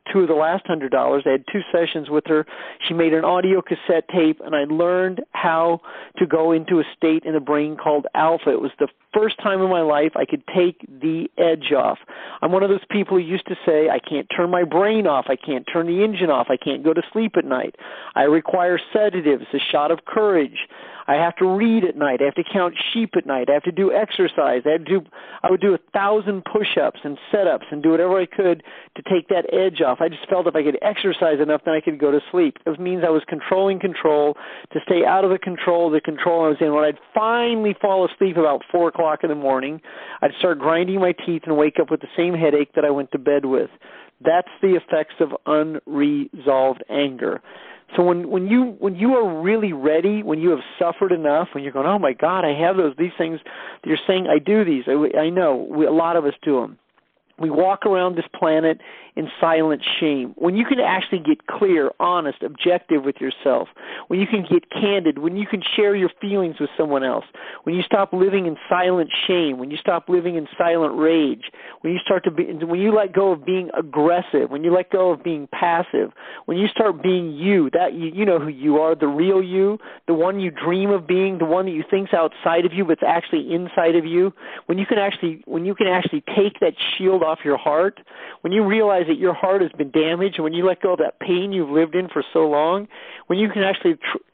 2 of the last $100. I had 2 sessions with her. She made an audio cassette tape, and I learned how to go into a state in the brain called alpha. It was the first time in my life I could take the edge off. I'm one of those people who used to say, I can't turn my brain off. I can't turn the engine off. I can't go to sleep at night. I require sedatives, a shot of courage. I have to read at night. I have to count sheep at night. I have to do exercise. I would do 1,000 push-ups and set-ups and do whatever I could to take that edge off. I just felt if I could exercise enough, then I could go to sleep. It means I was controlling control to stay out of the control I was in. When I'd finally fall asleep about 4 o'clock in the morning, I'd start grinding my teeth and wake up with the same headache that I went to bed with. That's the effects of unresolved anger. So when you are really ready, when you have suffered enough, when you're going, oh my God, I have these things, you're saying, I do these. I know, a lot of us do them. We walk around this planet in silent shame. When you can actually get clear, honest, objective with yourself, when you can get candid, when you can share your feelings with someone else, when you stop living in silent shame, when you stop living in silent rage, when you let go of being aggressive, when you let go of being passive, when you start being you, that you know who you are, the real you, the one you dream of being, the one that you think's outside of you but's actually inside of you, when you can actually take that shield off your heart, when you realize that your heart has been damaged, and when you let go of that pain you've lived in for so long, when you can actually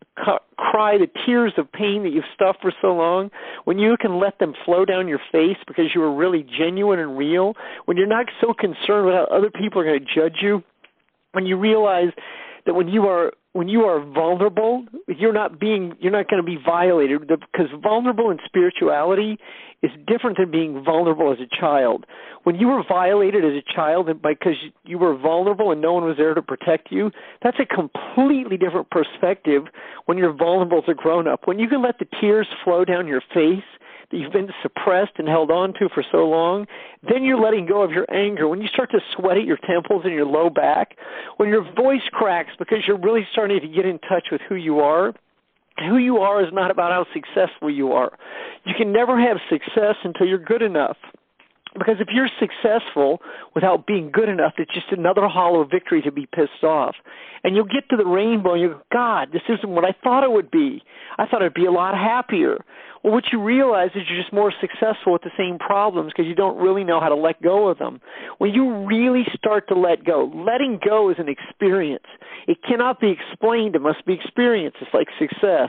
cry the tears of pain that you've stuffed for so long, when you can let them flow down your face because you were really genuine and real, when you're not so concerned with how other people are going to judge you, when you realize that when you are vulnerable, you're not going to be violated, because vulnerable in spirituality is different than being vulnerable as a child. When you were violated as a child because you were vulnerable and no one was there to protect you, that's a completely different perspective when you're vulnerable as a grown-up. When you can let the tears flow down your face that you've been suppressed and held on to for so long, then you're letting go of your anger. When you start to sweat at your temples and your low back, when your voice cracks because you're really starting to get in touch with who you are, who you are is not about how successful you are. You can never have success until you're good enough. Because if you're successful without being good enough, it's just another hollow victory to be pissed off. And you'll get to the rainbow and you go, God, this isn't what I thought it would be. I thought I'd be a lot happier. Well, what you realize is you're just more successful with the same problems because you don't really know how to let go of them. When you really start to let go, letting go is an experience. It cannot be explained. It must be experienced. It's like success.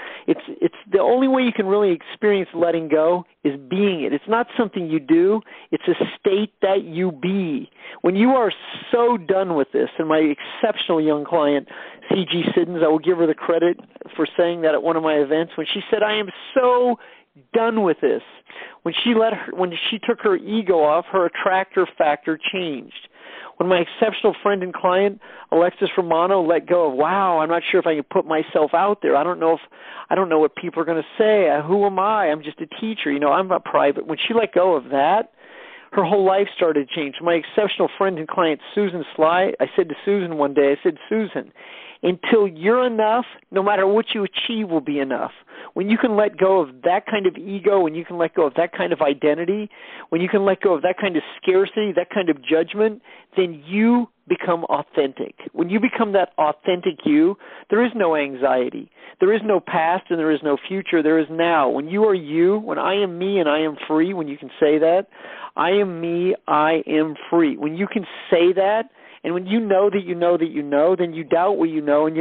It's the only way you can really experience letting go is being it. It's not something you do. It's a state that you be. When you are so done with this, and my exceptional young client, C.G. Siddons, I will give her the credit for saying that at one of my events, when she said, I am so done with this. When she took her ego off, her attractor factor changed. When my exceptional friend and client, Alexis Romano, let go of, wow, I'm not sure if I can put myself out there. I don't know what people are going to say. Who am I? I'm just a teacher. I'm not private. When she let go of that, her whole life started to change. My exceptional friend and client, Susan Sly, I said to Susan one day, Susan, until you're enough, no matter what you achieve will be enough. When you can let go of that kind of ego, when you can let go of that kind of identity, when you can let go of that kind of scarcity, that kind of judgment, then you become authentic. When you become that authentic you, there is no anxiety. There is no past and there is no future. There is now. When you are you, when I am me and I am free, when you can say that, I am me, I am free. When you can say that, and when you know that you know that you know, then you doubt what you know, and you're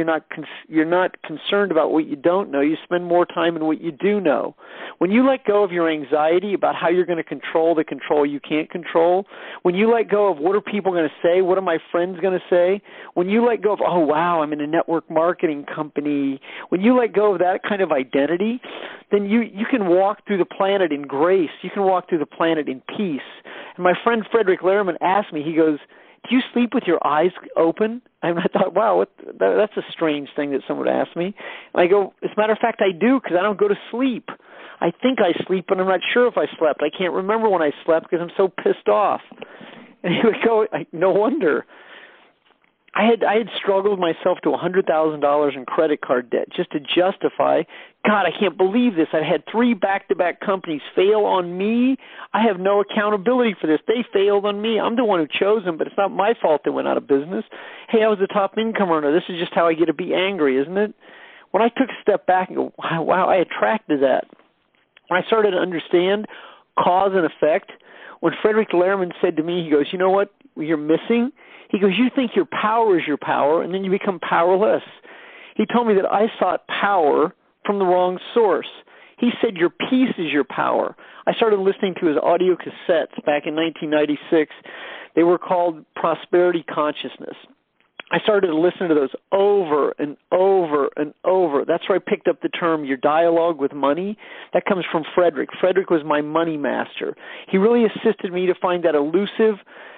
not concerned about what you don't know. You spend more time in what you do know. When you let go of your anxiety about how you're going to control the control you can't control, when you let go of what are people going to say, what are my friends going to say, when you let go of, oh, wow, I'm in a network marketing company, when you let go of that kind of identity, then you can walk through the planet in grace. You can walk through the planet in peace. And my friend Frederick Lehrman asked me, he goes, do you sleep with your eyes open? And I thought, wow, that's a strange thing that someone would ask me. And I go, as a matter of fact, I do, because I don't go to sleep. I think I sleep, but I'm not sure if I slept. I can't remember when I slept because I'm so pissed off. And he would go, no wonder. I had struggled myself to $100,000 in credit card debt just to justify, God, I can't believe this. I had 3 back-to-back companies fail on me. I have no accountability for this. They failed on me. I'm the one who chose them, but it's not my fault they went out of business. Hey, I was a top income earner. This is just how I get to be angry, isn't it? When I took a step back and go, wow, I attracted that. When I started to understand cause and effect, when Frederick Lehrman said to me, he goes, you know what you're missing? He goes, you think your power is your power, and then you become powerless. He told me that I sought power from the wrong source. He said your peace is your power. I started listening to his audio cassettes back in 1996. They were called Prosperity Consciousness. I started to listen to those over and over and over. That's where I picked up the term your dialogue with money. That comes from Frederick. Frederick was my money master. He really assisted me to find that elusive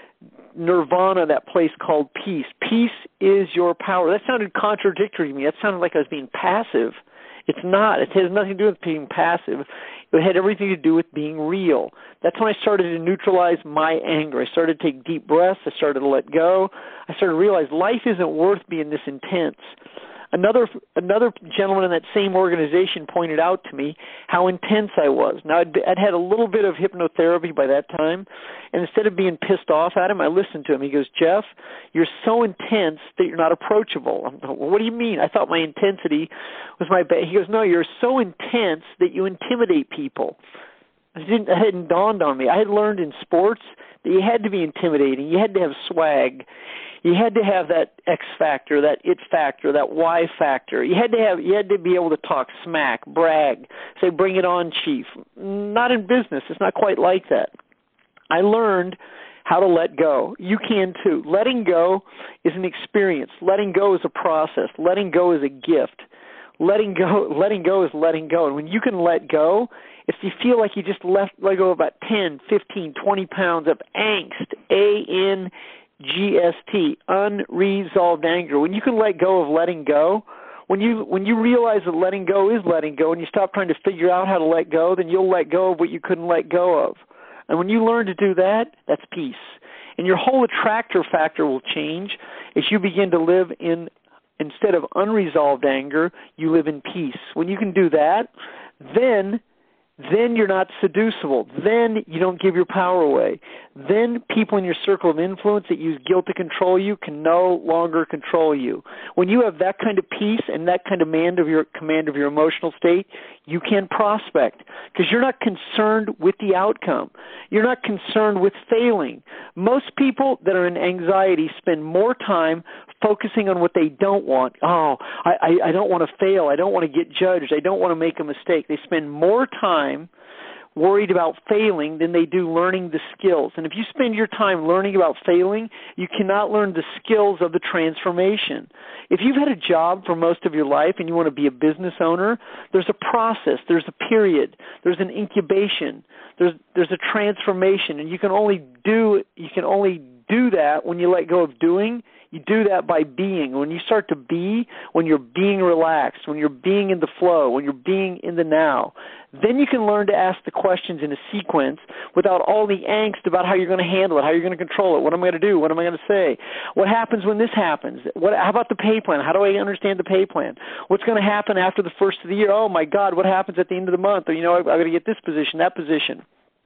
nirvana, that place called peace. Peace is your power. That sounded contradictory to me. That sounded like I was being passive. It's not. It has nothing to do with being passive. It had everything to do with being real. That's when I started to neutralize my anger. I started to take deep breaths. I started to let go. I started to realize life isn't worth being this intense. Another gentleman in that same organization pointed out to me how intense I was. Now, I'd had a little bit of hypnotherapy by that time, and instead of being pissed off at him, I listened to him. He goes, Jeff, you're so intense that you're not approachable. I'm like, well, what do you mean? I thought my intensity was my bad. He goes, no, you're so intense that you intimidate people. It hadn't dawned on me. I had learned in sports that you had to be intimidating. You had to have swag. You had to have that X factor, that it factor, that Y factor. You had to be able to talk smack, brag, say, bring it on, chief. Not in business. It's not quite like that. I learned how to let go. You can too. Letting go is an experience. Letting go is a process. Letting go is a gift. Letting go is letting go. And when you can let go, if you feel like you just let go of about 10, 15, 20 pounds of angst, A-N-G-S-T, unresolved anger, when you can let go of letting go, when you realize that letting go is letting go and you stop trying to figure out how to let go, then you'll let go of what you couldn't let go of. And when you learn to do that, that's peace. And your whole attractor factor will change as you begin to live in, instead of unresolved anger, you live in peace. When you can do that, then you're not seducible. Then you don't give your power away. Then people in your circle of influence that use guilt to control you can no longer control you. When you have that kind of peace and that kind of command of your emotional state, you can prospect because you're not concerned with the outcome. You're not concerned with failing. Most people that are in anxiety spend more time focusing on what they don't want. Oh, I don't want to fail. I don't want to get judged. I don't want to make a mistake. They spend more time worried about failing than they do learning the skills. And if you spend your time learning about failing, you cannot learn the skills of the transformation. If you've had a job for most of your life and you want to be a business owner, there's a process, there's a period, there's an incubation, there's a transformation, and you can only do that when you let go of doing. You do that by being. When you start to be, when you're being relaxed, when you're being in the flow, when you're being in the now, then you can learn to ask the questions in a sequence without all the angst about how you're going to handle it, how you're going to control it, what am I going to do, what am I going to say, what happens when this happens, how about the pay plan, how do I understand the pay plan, what's going to happen after the first of the year, oh my God, what happens at the end of the month, or I've got to get this position, that position.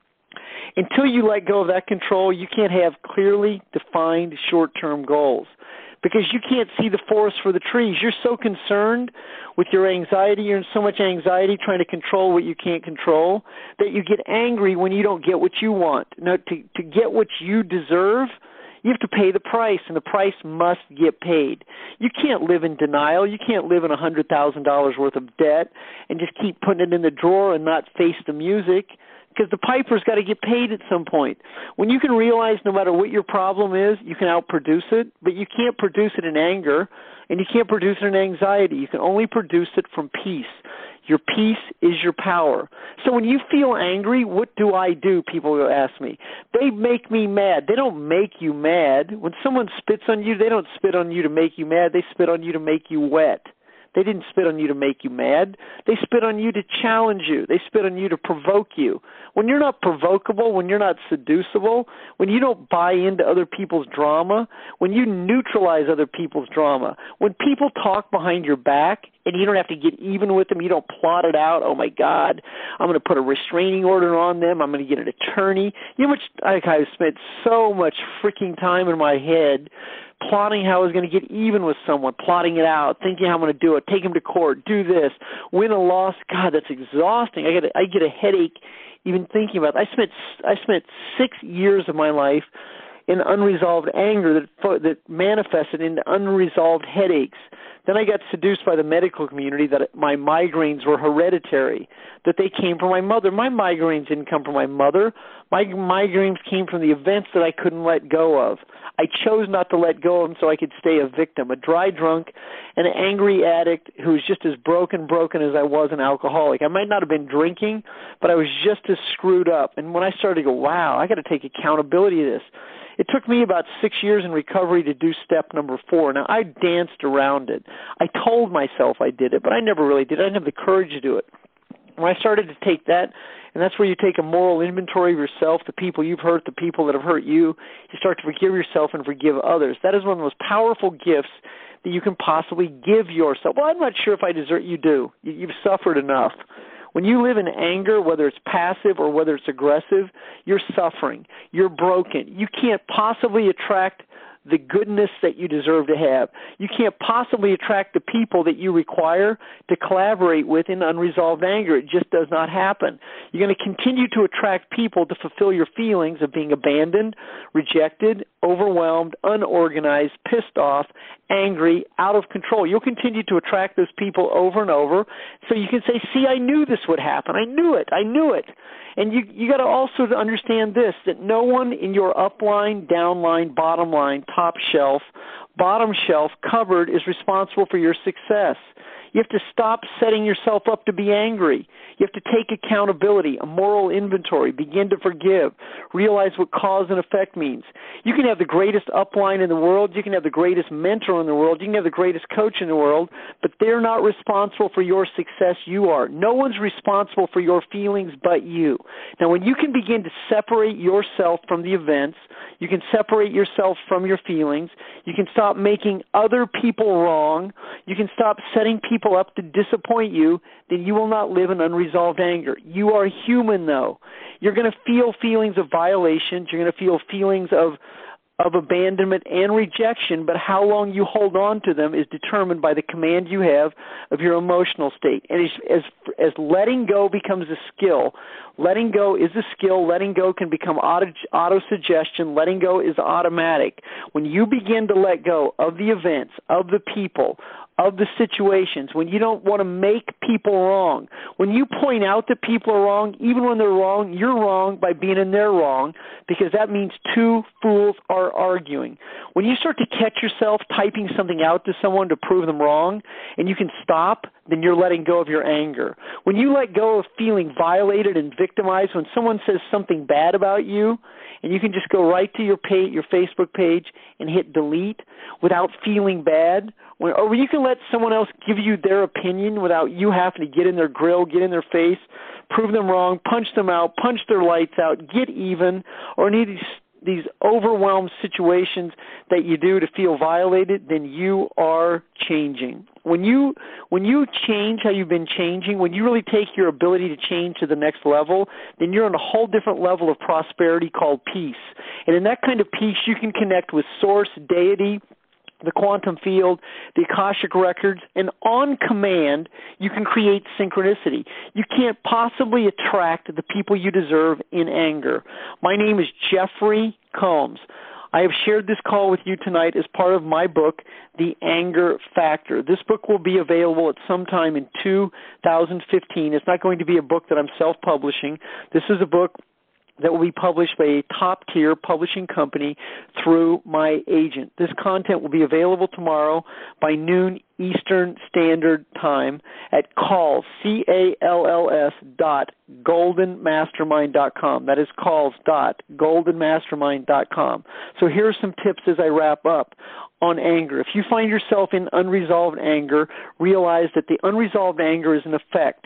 Until you let go of that control, you can't have clearly defined short-term goals because you can't see the forest for the trees. You're so concerned with your anxiety, you're in so much anxiety trying to control what you can't control that you get angry when you don't get what you want. Now, to get what you deserve, you have to pay the price, and the price must get paid. You can't live in denial. You can't live in $100,000 worth of debt and just keep putting it in the drawer and not face the music, because the piper's got to get paid at some point. When you can realize no matter what your problem is, you can outproduce it, but you can't produce it in anger, and you can't produce it in anxiety. You can only produce it from peace. Your peace is your power. So when you feel angry, what do I do? People will ask me. They make me mad. They don't make you mad. When someone spits on you, they don't spit on you to make you mad. They spit on you to make you wet. They didn't spit on you to make you mad. They spit on you to challenge you. They spit on you to provoke you. When you're not provocable, when you're not seducible, when you don't buy into other people's drama, when you neutralize other people's drama, when people talk behind your back and you don't have to get even with them, you don't plot it out, oh my God, I'm going to put a restraining order on them, I'm going to get an attorney. You know, I've spent so much freaking time in my head plotting how I was going to get even with someone, plotting it out, thinking how I'm going to do it, take them to court, do this, win a loss. God, that's exhausting. I get a headache even thinking about it. I spent 6 years of my life in unresolved anger that manifested into unresolved headaches. Then I got seduced by the medical community that my migraines were hereditary, that they came from my mother. My migraines didn't come from my mother. My migraines came from the events that I couldn't let go of. I chose not to let go of them so I could stay a victim, a dry drunk, an angry addict who was just as broken as I was an alcoholic. I might not have been drinking, but I was just as screwed up. And when I started to go, wow, I got to take accountability of this. It took me about 6 years in recovery to do step number 4. Now, I danced around it. I told myself I did it, but I never really did. I didn't have the courage to do it. When I started to take that, and that's where you take a moral inventory of yourself, the people you've hurt, the people that have hurt you, you start to forgive yourself and forgive others. That is one of the most powerful gifts that you can possibly give yourself. Well, I'm not sure if I deserve. You do. You've suffered enough. When you live in anger, whether it's passive or whether it's aggressive, you're suffering. You're broken. You can't possibly attract the goodness that you deserve to have. You can't possibly attract the people that you require to collaborate with in unresolved anger. It just does not happen. You're going to continue to attract people to fulfill your feelings of being abandoned, rejected, overwhelmed, unorganized, pissed off, angry, out of control. You'll continue to attract those people over and over so you can say, see, I knew this would happen. I knew it. And you got to also understand this, that no one in your upline, downline, bottom line, top shelf, bottom shelf, cupboard is responsible for your success. You have to stop setting yourself up to be angry. You have to take accountability, a moral inventory, begin to forgive, realize what cause and effect means. You can have the greatest upline in the world, you can have the greatest mentor in the world, you can have the greatest coach in the world, but they're not responsible for your success, you are. No one's responsible for your feelings but you. Now, when you can begin to separate yourself from the events, you can separate yourself from your feelings, you can stop making other people wrong, you can stop setting people up to disappoint you, then you will not live in unresolved anger. You are human, though. You're going to feel feelings of violations. You're going to feel feelings of abandonment and rejection, but how long you hold on to them is determined by the command you have of your emotional state. And as letting go becomes a skill, letting go is a skill. Letting go can become auto-suggestion. Letting go is automatic. When you begin to let go of the events, of the people, of the situations, when you don't want to make people wrong, when you point out that people are wrong, even when they're wrong, you're wrong by being in their wrong, because that means two fools are arguing. When you start to catch yourself typing something out to someone to prove them wrong, and you can stop, then you're letting go of your anger. When you let go of feeling violated and victimized, when someone says something bad about you, and you can just go right to your Facebook page and hit delete without feeling bad, or you can let someone else give you their opinion without you having to get in their grill, get in their face, prove them wrong, punch them out, punch their lights out, get even, or any of these overwhelmed situations that you do to feel violated, then you are changing. When you change how you've been changing, when you really take your ability to change to the next level, then you're on a whole different level of prosperity called peace. And in that kind of peace, you can connect with source, deity, the quantum field, the Akashic records, and on command, you can create synchronicity. You can't possibly attract the people you deserve in anger. My name is Jeffrey Combs. I have shared this call with you tonight as part of my book, The Anger Factor. This book will be available at some time in 2015. It's not going to be a book that I'm self-publishing. This is a book that will be published by a top-tier publishing company through my agent. This content will be available tomorrow by noon Eastern Standard Time at calls, C-A-L-L-S .goldenmastermind.com. That is calls.goldenmastermind.com. So here are some tips as I wrap up. on anger. If you find yourself in unresolved anger, realize that the unresolved anger is an effect.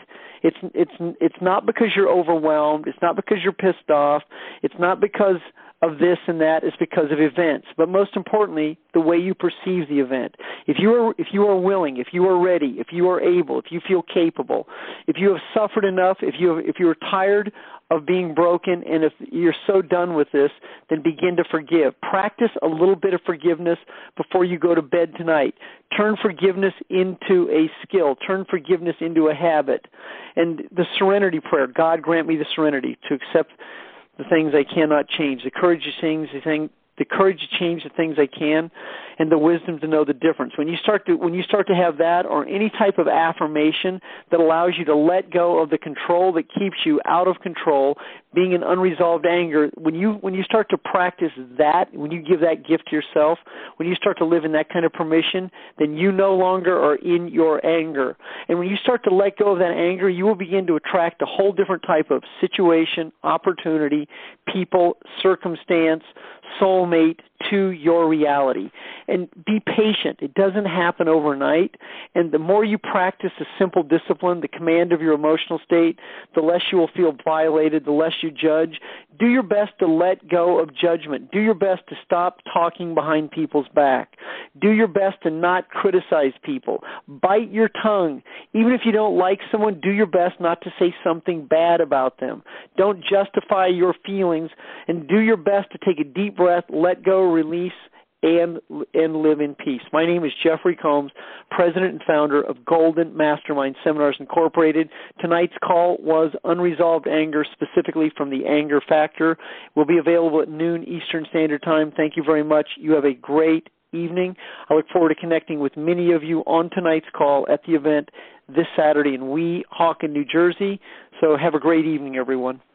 It's not because you're overwhelmed. It's not because you're pissed off. It's not because of this and that. It's because of events. But most importantly, the way you perceive the event. If you are willing, if you are ready, if you are able, if you feel capable, if you have suffered enough, if you are tired of being broken, and if you're so done with this, then begin to forgive. Practice a little bit of forgiveness before you go to bed tonight. Turn forgiveness into a skill. Turn forgiveness into a habit. And the serenity prayer, God grant me the serenity to accept the things I cannot change, the courage to change the courage to change the things I can, and the wisdom to know the difference. When you start to have that, or any type of affirmation that allows you to let go of the control that keeps you out of control, being in unresolved anger, when you start to practice that, when you give that gift to yourself, when you start to live in that kind of permission, then you no longer are in your anger. And when you start to let go of that anger, you will begin to attract a whole different type of situation, opportunity, people, circumstance, soulmate to your reality. And be patient. It doesn't happen overnight. And the more you practice the simple discipline, the command of your emotional state, the less you will feel violated, the less you judge. Do your best to let go of judgment. Do your best to stop talking behind people's back. Do your best to not criticize people. Bite your tongue. Even if you don't like someone, do your best not to say something bad about them. Don't justify your feelings, and do your best to take a deep breath, let go, release, and live in peace. My name is Jeffrey Combs, president and founder of Golden Mastermind Seminars Incorporated. Tonight's call was Unresolved Anger, specifically from the Anger Factor. Will be available at noon Eastern Standard Time. Thank you very much. You have a great evening. I look forward to connecting with many of you on tonight's call at the event this Saturday in Weehawken, New Jersey. So have a great evening, everyone.